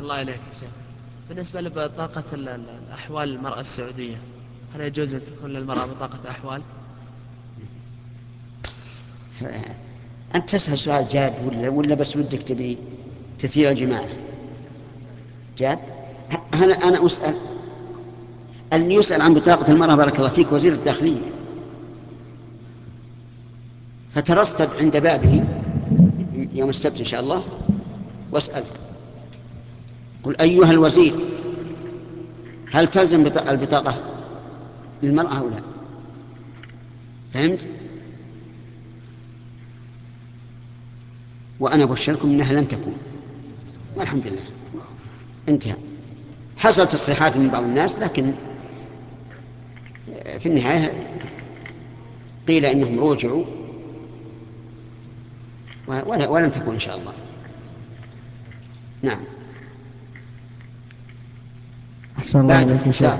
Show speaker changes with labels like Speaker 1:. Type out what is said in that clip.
Speaker 1: الله إليك يا شيخ. بالنسبة لبطاقة الأحوال المرأة السعودية، هل يجوز أن تكون للمرأة بطاقة أحوال؟
Speaker 2: أنت تسأل سؤال جاد ولا بس ودك تبي تثير الجماعة؟ جاد. أنا أسأل اللي يسأل عن بطاقة المرأة بارك الله فيك وزير الداخلية، فترصد عند بابه يوم السبت إن شاء الله واسأل، قل أيها الوزير هل تلزم البطاقة للمرأة أو لا؟ فهمت؟ وأنا أبشركم أنها لن تكون، والحمد لله انتهى. حصلت تصريحات من بعض الناس لكن في النهاية قيل إنهم رجعوا ولن تكون إن شاء الله. نعم.
Speaker 3: أحسن الله
Speaker 2: بعد
Speaker 3: عليك يا شيخ.